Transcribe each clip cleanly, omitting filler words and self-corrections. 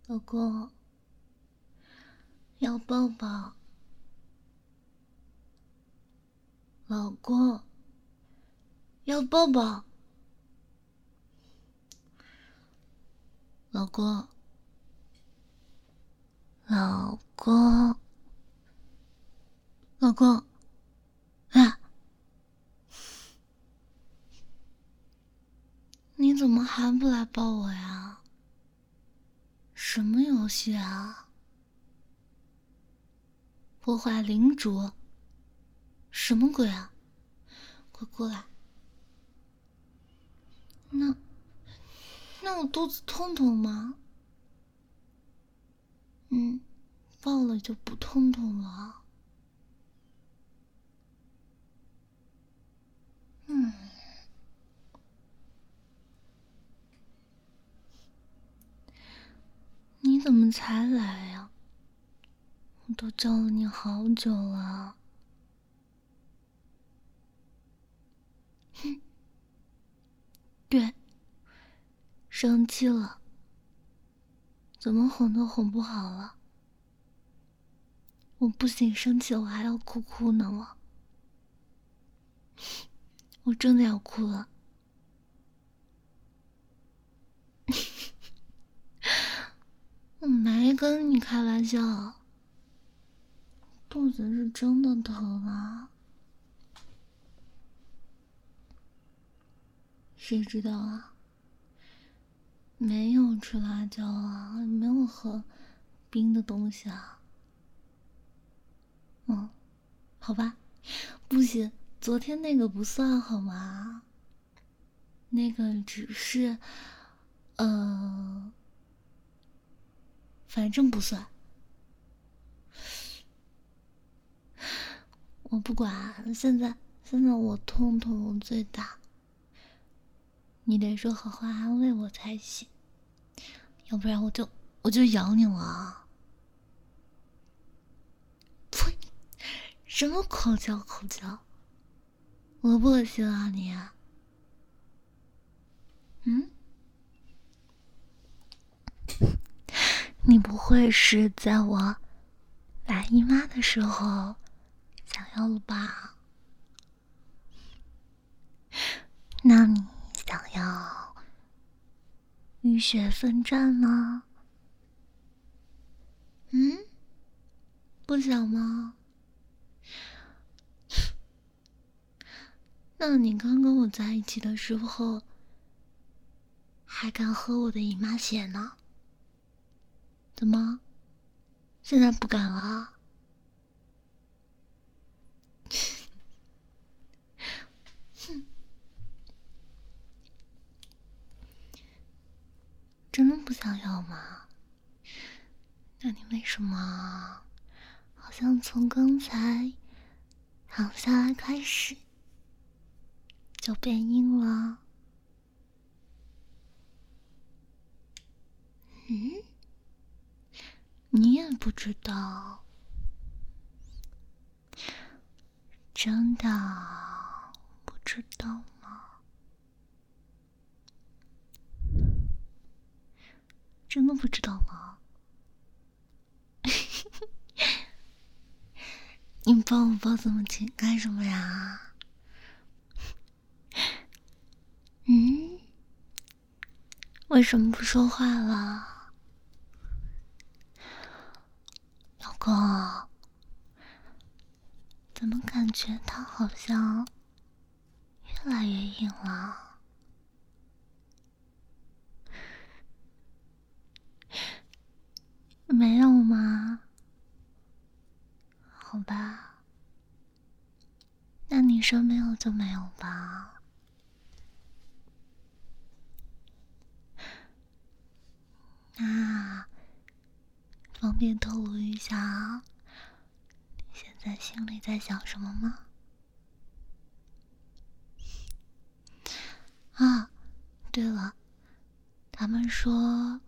老公，要抱抱。老公，要抱抱。老公，老公，老公，啊！你怎么还不来抱我呀？什么游戏啊？破坏领主？什么鬼啊？快过来！那我肚子痛痛吗？抱了就不痛痛了。你怎么才来呀？我都叫了你好久了。对，生气了，怎么哄都哄不好了。我不仅生气，我还要哭呢了。我真的要哭了。我没跟你开玩笑，肚子是真的疼啊。谁知道啊？没有吃辣椒啊，没有喝冰的东西啊。好吧，不行，昨天那个不算好吗？那个只是，反正不算。我不管，现在我痛痛最大，你得说好话安慰我才行，要不然我就咬你了。呸！什么口交？恶不恶心啊你？你不会是在我来姨妈的时候想要了吧？那你想要浴血奋战吗？不想吗？那你刚跟我在一起的时候还敢喝我的姨妈血呢？怎么现在不敢了？真的不想要吗？那你为什么好像从刚才躺下来开始就变硬了？你也不知道？真的不知道吗？真的不知道吗？你抱我抱这么紧干什么呀？为什么不说话了？老公，怎么感觉它好像越来越硬了？没有吗？好吧，那你说没有就没有吧。那方便透露一下你现在心里在想什么吗？啊，对了，他们说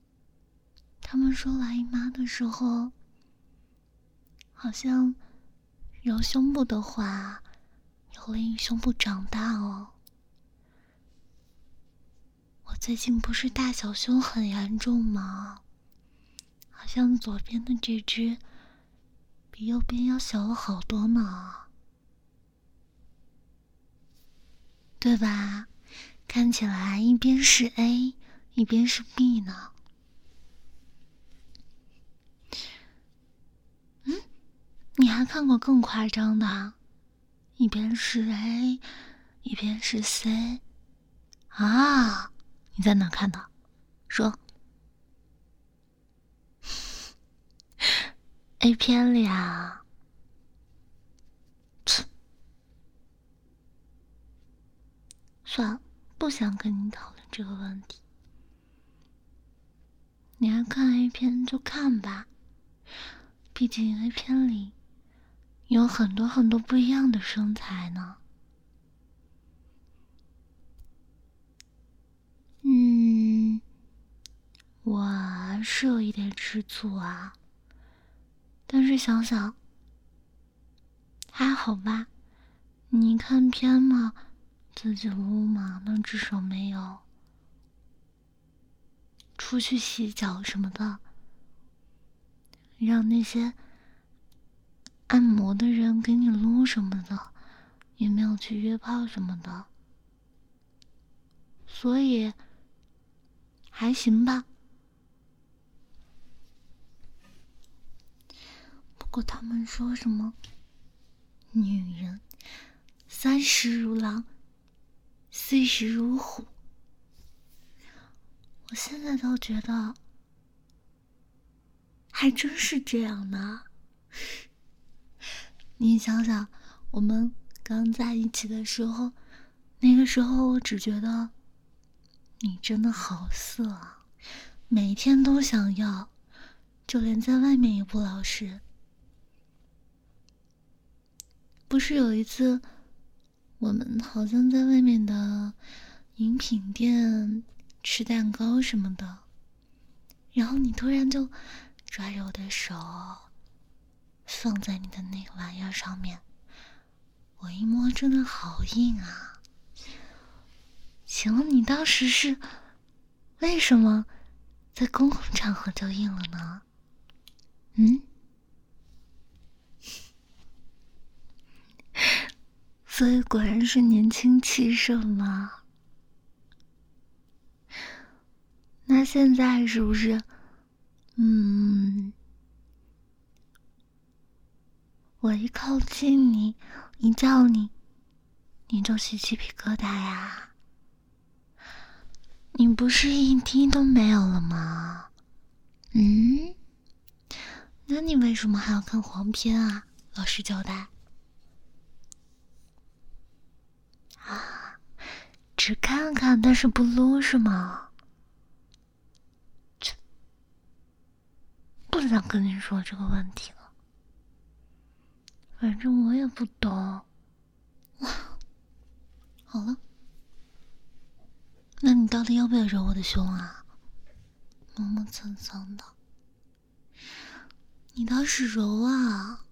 来姨妈的时候好像揉胸部的话有令胸部长大哦。我最近不是大小胸很严重吗？ 像左边的这只比右边要小了好多呢，对吧？看起来一边是 A， 一边是 B 呢。你还看过更夸张的？一边是 A， 一边是 C。啊，你在哪看的？说。A 片里啊。算了，不想跟你讨论这个问题。你爱看 A 片就看吧，毕竟 A 片里有很多很多不一样的身材呢。我是有一点吃醋啊，但是想想还好吧。你看片嘛，自己撸嘛，那至少没有出去洗脚什么的，让那些按摩的人给你撸什么的，也没有去约炮什么的，所以还行吧。不过他们说什么女人30如狼，40如虎，我现在倒觉得还真是这样呢。你想想，我们刚在一起的时候，那个时候我只觉得你真的好色啊，每天都想要，就连在外面也不老实。不是有一次我们好像在外面的饮品店吃蛋糕什么的，然后你突然就抓着我的手放在你的那个玩意儿上面，我一摸真的好硬啊。请问你当时是为什么在公共场合就硬了呢？所以果然是年轻气盛嘛。那现在是不是我一靠近你，一叫你，你就起鸡皮疙瘩呀？你不是一滴都没有了吗？那你为什么还要看黄片啊？老实交代。啊，只看看但是不撸是吗？不想跟你说这个问题了，反正我也不懂。哇，好了，那你到底要不要揉我的胸啊？磨磨蹭蹭的，你倒是揉啊！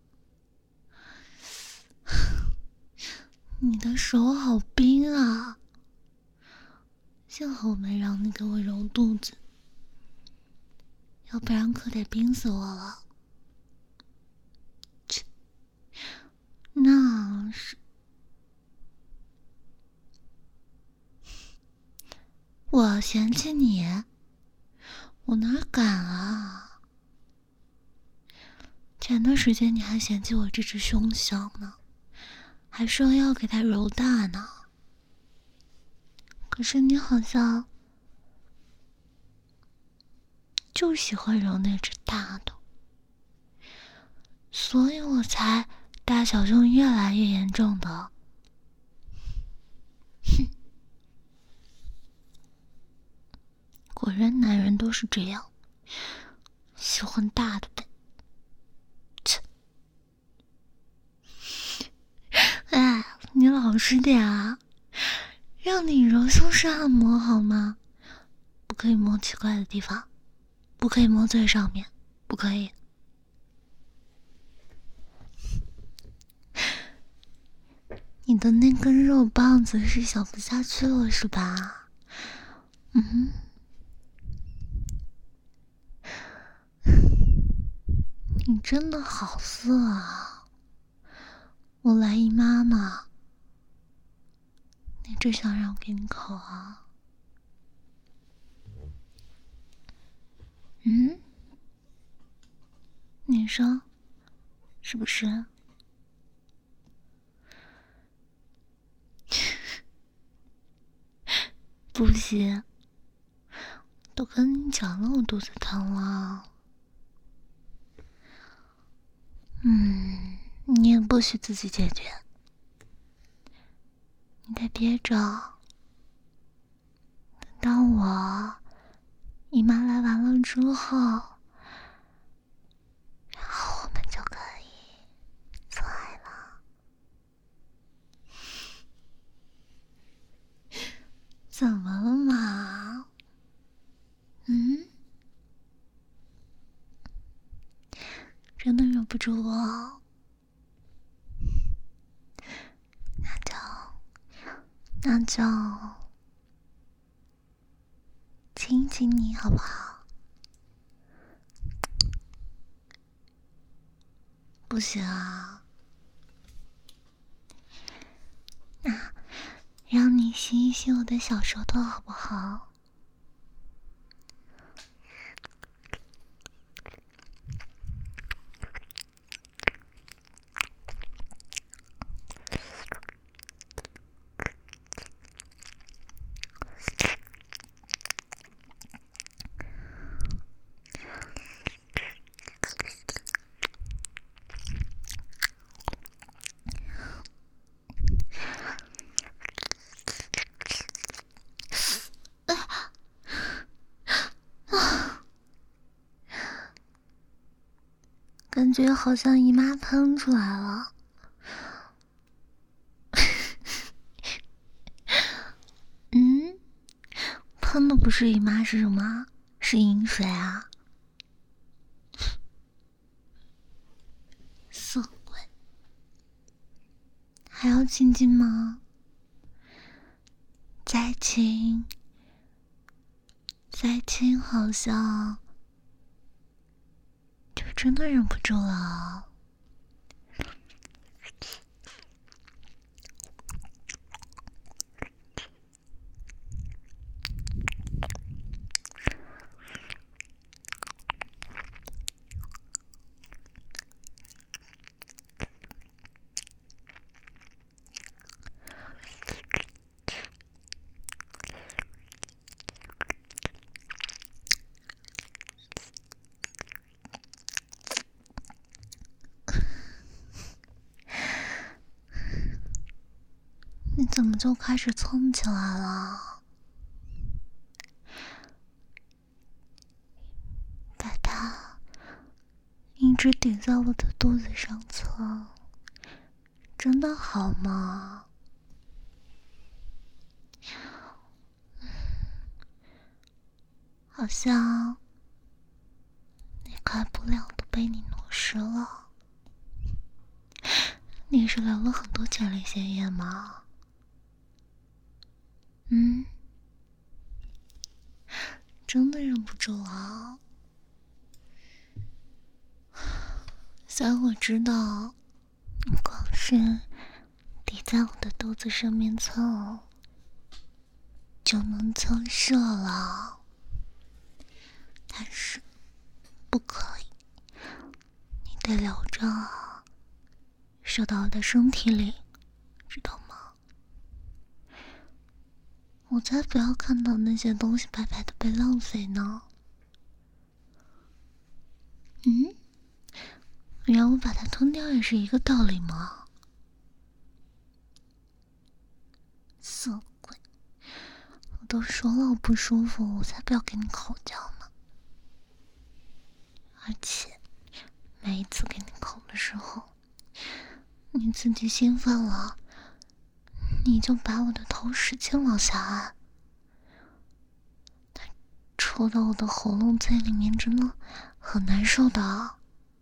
你的手好冰啊，幸好我没让你给我揉肚子，要不然可得冰死我了。那是我嫌弃你，我哪敢啊！前段时间你还嫌弃我这只胸小呢，还说要给它揉大呢。可是你好像就喜欢揉那只大的，所以我才大小胸越来越严重的。哼，果然男人都是这样，喜欢大的呗。切，哎，你老实点啊，让你揉胸是按摩好吗？不可以摸奇怪的地方，不可以摸最上面，不可以。你的那根肉棒子是小不下去了是吧？ 真的好色啊！我来姨妈嘛，你只想让我给你口啊？嗯？你说是不是？不行，都跟你讲了我肚子疼了。你也不许自己解决，你得憋着，等到我姨妈来完了之后，然后我们就可以做爱了。怎么了嘛？真的忍不住我？那就亲亲你好不好？不行啊，那让你吸一吸我的小舌头好不好？感觉好像姨妈喷出来了。喷的不是姨妈是什么？是饮水啊！色鬼，还要亲亲吗？再亲，再亲，好像就真的忍不住了。你怎么就开始蹭起来了？把它一直顶在我的肚子上蹭，真的好吗？好像那块布料都被你弄湿了。你是流了很多前列腺液吗？真的忍不住了。虽然我知道你光是抵在我的肚子上面蹭就能蹭射了，但是不可以，你得留着射到我的身体里，知道吗？我才不要看到那些东西白白的被浪费呢。你让我把它吞掉也是一个道理吗？色鬼，我都说了我不舒服，我才不要给你口交呢。而且每一次给你口的时候，你自己兴奋了，你就把我的头使劲往下按，它戳到我的喉咙在里面，真的很难受的。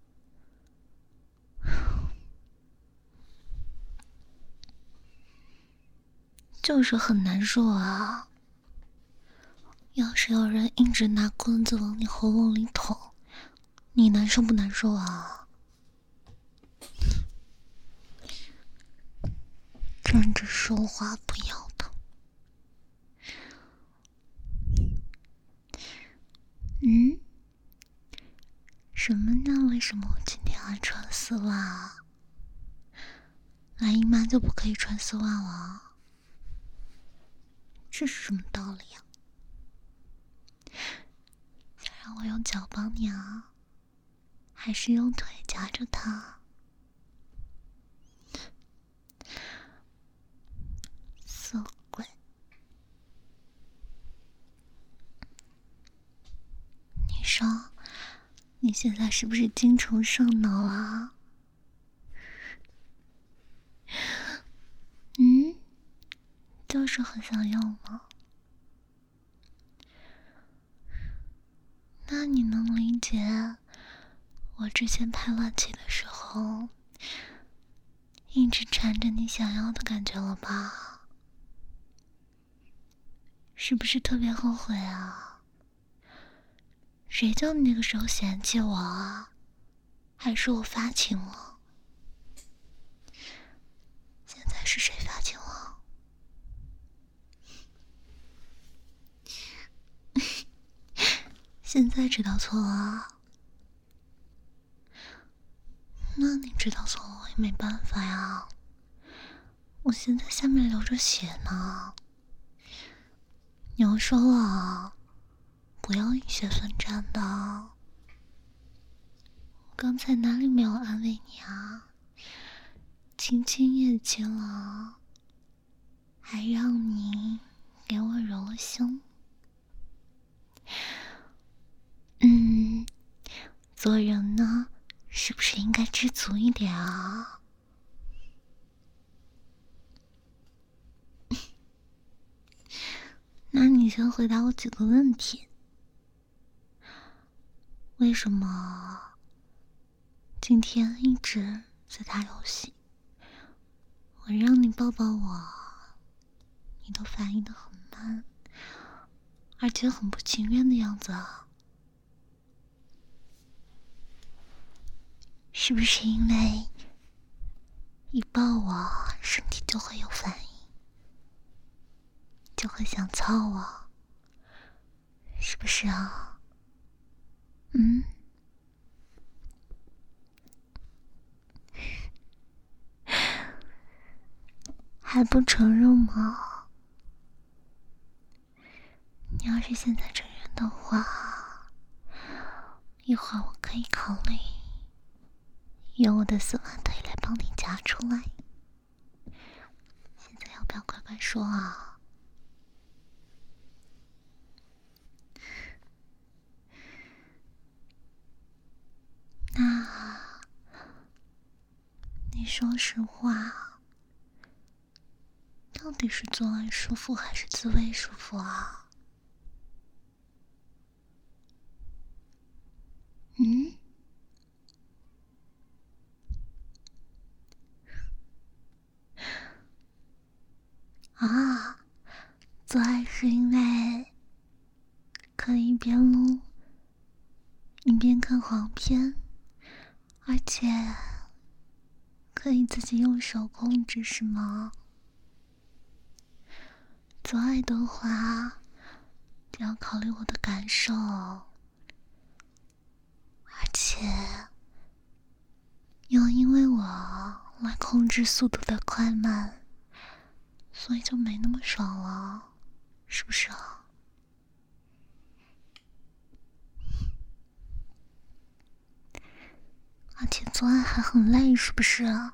就是很难受啊！要是有人一直拿棍子往你喉咙里捅，你难受不难受啊？ 站着说话不腰疼。什么呢？为什么我今天还穿丝袜啊？来姨妈就不可以穿丝袜了？这是什么道理啊？想让我用脚帮你啊，还是用腿夹着它？色鬼！你说，你现在是不是精虫上脑啊？就是很想要吗？那你能理解我之前排卵期的时候一直缠着你想要的感觉了吧？是不是特别后悔啊？谁叫你那个时候嫌弃我啊？还是我发情了？现在是谁发情了？现在知道错了？那你知道错了我也没办法呀，我现在下面流着血呢。你要说了，不要以血奋战的。我刚才哪里没有安慰你啊？亲亲也亲了，还让你给我揉了胸。做人呢，是不是应该知足一点啊？那你先回答我几个问题。为什么今天一直在打游戏？我让你抱抱我，你都反应得很慢，而且很不情愿的样子啊。是不是因为一抱我，身体就会有反应，就会想操我？是不是啊？还不承认吗？你要是现在承认的话，一会儿我可以考虑用我的丝袜腿来帮你夹出来。现在要不要乖乖说啊？那你说实话，到底是做爱舒服还是自慰舒服啊？啊，做爱是因为可以一边撸一边看黄片，而且可以自己用手控制，是吗？做爱的话，就要考虑我的感受，而且要因为我来控制速度的快慢，所以就没那么爽了，是不是啊？而且做爱还很累，是不是啊？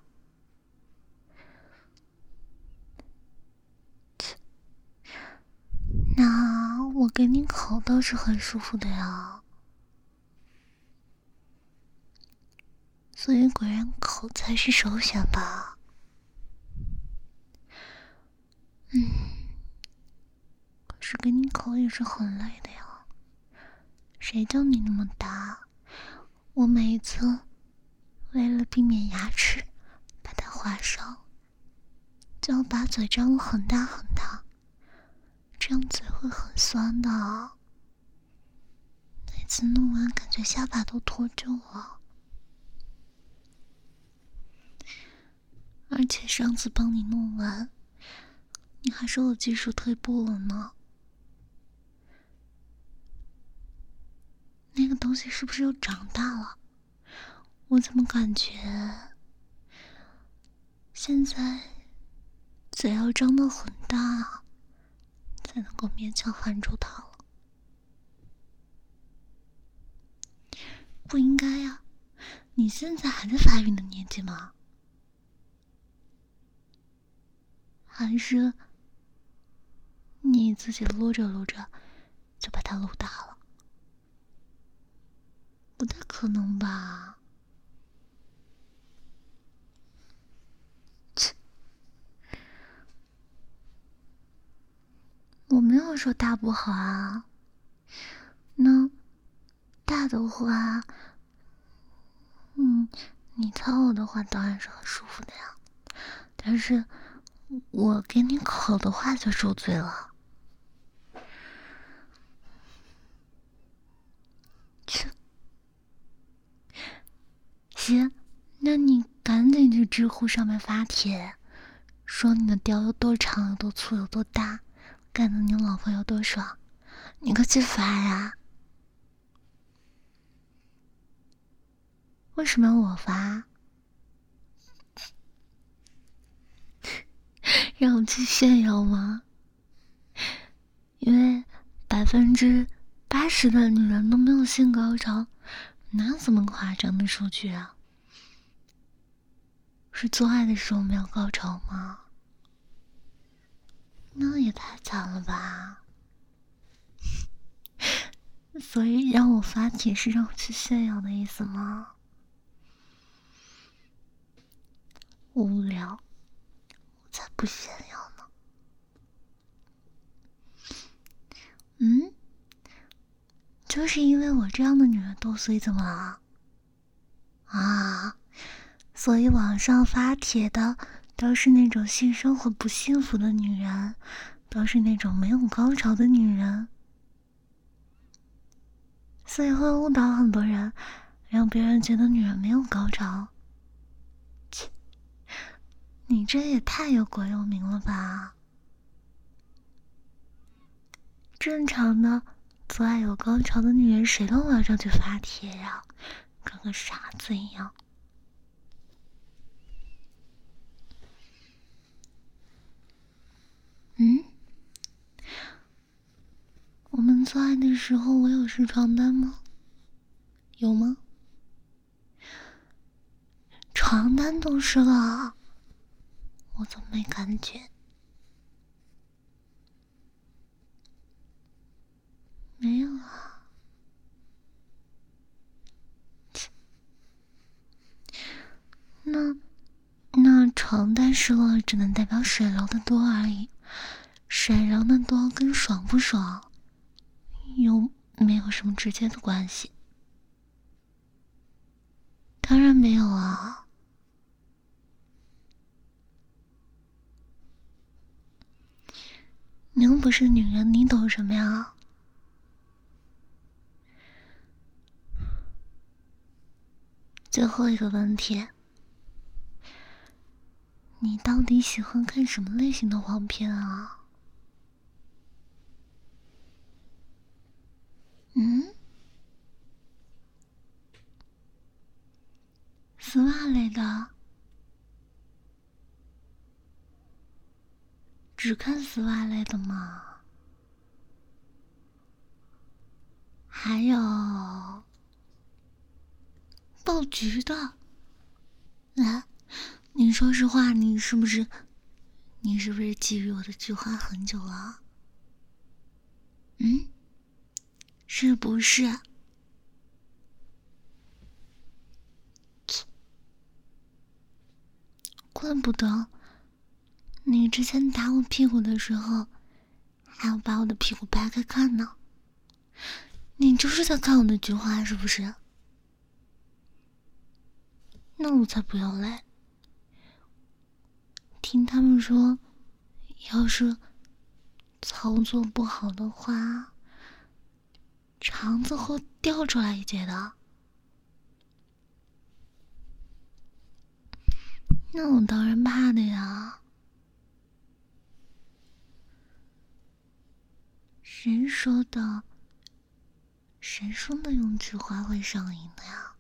那我给你口倒是很舒服的呀，所以果然口才是首选吧。可是给你口也是很累的呀，谁叫你那么大？我每一次为了避免牙齿把它划伤，就要把嘴张得很大很大，这样嘴会很酸的。每次弄完感觉下巴都脱臼了。 而且上次帮你弄完，你还说我技术退步了呢。那个东西是不是又长大了？我怎么感觉现在嘴要张得很大，才能够勉强含住它了？不应该呀，你现在还在发育的年纪吗？还是你自己撸着撸着就把它撸大了？不太可能吧。切，我没有说大不好啊。那大的话，你操我的话当然是很舒服的呀。但是我给你口的话就受罪了。切，行，那你赶紧去知乎上面发帖，说你的屌有多长、有多粗、有多大，干得你老婆有多爽，你快去发呀！为什么要我发？让我去炫耀吗？因为80%的女人都没有性高潮，哪有这么夸张的数据啊？是做爱的时候没有高潮吗？那也太惨了吧！所以让我发帖是让我去炫耀的意思吗？无聊，我才不炫耀呢。就是因为我这样的女人多，所以怎么了？啊，所以网上发帖的都是那种性生活不幸福的女人，都是那种没有高潮的女人，所以会误导很多人，让别人觉得女人没有高潮。切，你这也太有国有名了吧！正常的做爱有高潮的女人，谁都往上去发帖呀，跟个傻子一样。我们做爱的时候，我有湿床单吗？有吗？床单都湿了，我怎么没感觉？没有啊。那床单湿了，只能代表水流的多而已。水流的多跟爽不爽又没有什么直接的关系。当然没有啊。你又不是女人，你懂什么呀？最后一个问题，你到底喜欢看什么类型的黄片啊？丝袜类的？只看丝袜类的吗？还有爆菊的？来，你说实话，你是不是觊觎我的菊花很久了？是不是？怪不得你之前打我屁股的时候，还要把我的屁股掰开看呢。你就是在看我的菊花，是不是？那我才不要嘞！听他们说，要是操作不好的话，肠子会掉出来一截的。 那我当然怕的呀。谁说的？谁说的用菊花会上瘾的呀？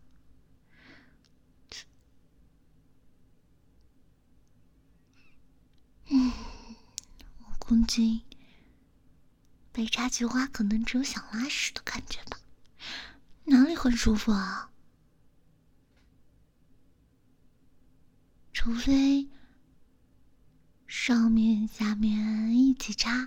我估计被插菊花可能只有想拉屎的感觉吧，哪里会舒服啊？除非上面下面一起插。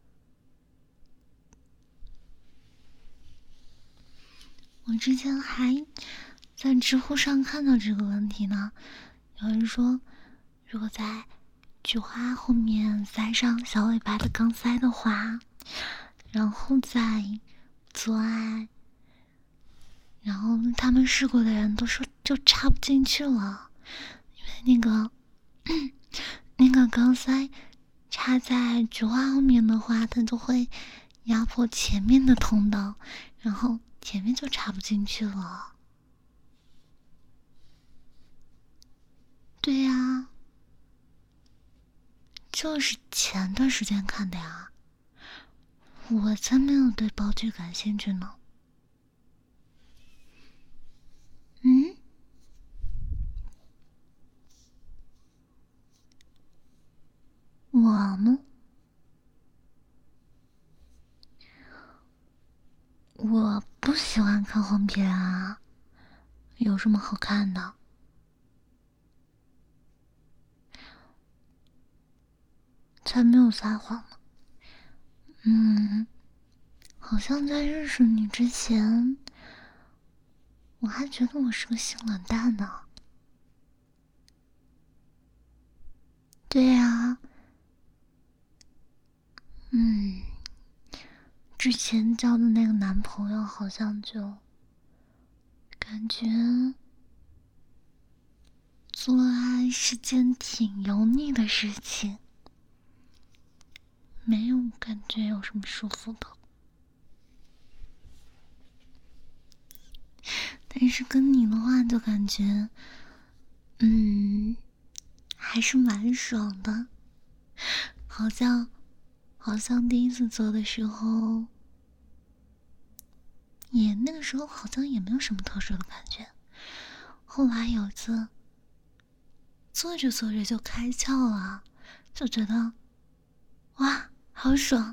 我之前还在知乎上看到这个问题呢，有人说，如果在菊花后面塞上小尾巴的钢塞的话，然后再做爱，然后他们试过的人都说就插不进去了，因为那个钢塞插在菊花后面的话，它就会压迫前面的通道，然后前面就插不进去了。对呀，就是前段时间看的呀，我才没有对包剧感兴趣呢。嗯，我吗？我不喜欢看黄片啊，有什么好看的？才没有撒谎呢。好像在认识你之前，我还觉得我是个性冷淡呢。对呀，之前交的那个男朋友好像就感觉做爱是件挺油腻的事情，没有感觉有什么舒服的。但是跟你的话就感觉，还是蛮爽的。好像第一次做的时候，那个时候好像也没有什么特殊的感觉。后来有一次，做着做着就开窍了，就觉得哇，好爽。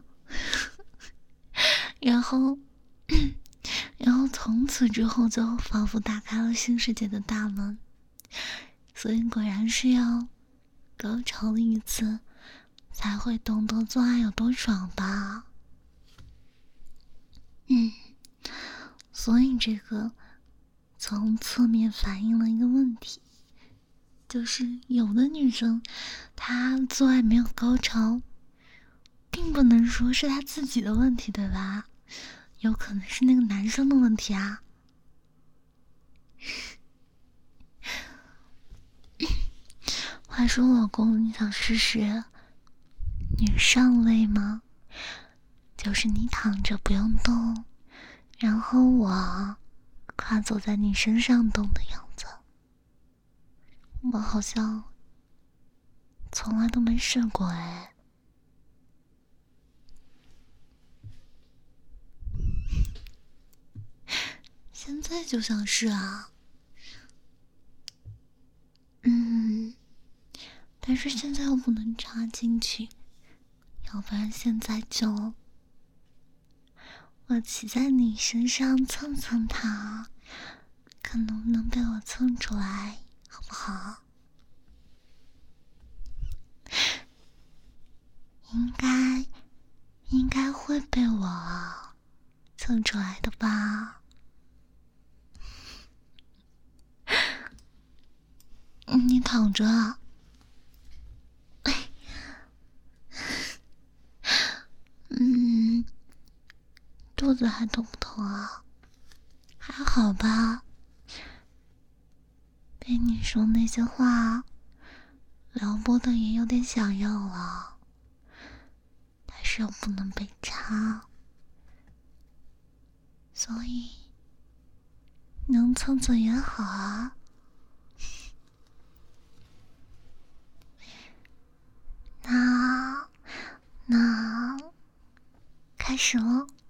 然后，然后从此之后就仿佛打开了新世界的大门。所以果然是要高潮了一次，才会懂得做爱有多爽吧。所以这个从侧面反映了一个问题，就是有的女生她做爱没有高潮，并不能说是她自己的问题，对吧？有可能是那个男生的问题啊。话说老公，你想试试女上位吗？就是你躺着不用动，然后我跨坐在你身上动的样子。我好像从来都没试过哎。现在就想试啊。但是现在又不能插进去，要不然现在就我骑在你身上蹭蹭它，看能不能被我蹭出来，好不好？应该会被我蹭出来的吧。你躺着啊。肚子还痛不痛啊？还好吧。被你说那些话，撩拨的也有点想要了，但是又不能被插，所以能蹭蹭也好啊。 开始了。